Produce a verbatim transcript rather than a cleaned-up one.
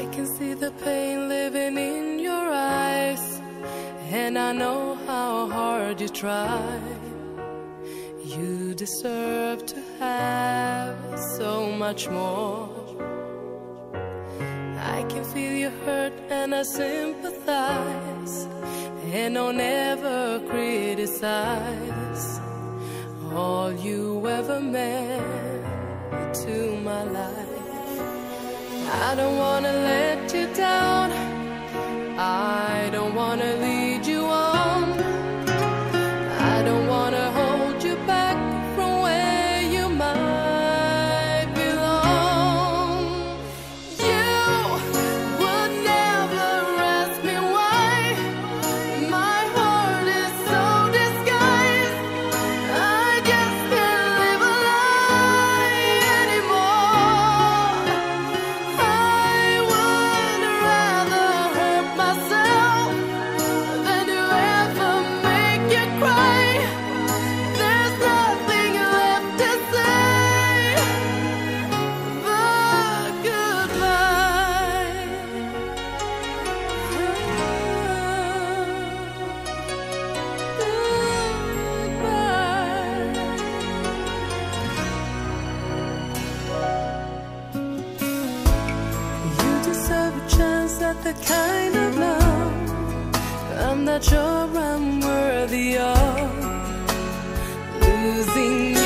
I can see the pain living in your eyes, and I know how hard you try. You deserve to have so much more. I can feel your hurt and I sympathize, and I'll never criticize all you ever meant to my life. I don't wanna let you down, I don't wanna lead you on, I don't wanna hold you back from where you might belong. You would never ask me why my heart is so disguised. I just can't live a lie anymore. I would rather hurt myself than to ever make you cry. There's nothing left to say but goodbye. Goodbye. You deserve a chance at the kind of love I'm not sure I'm worthy of. Losing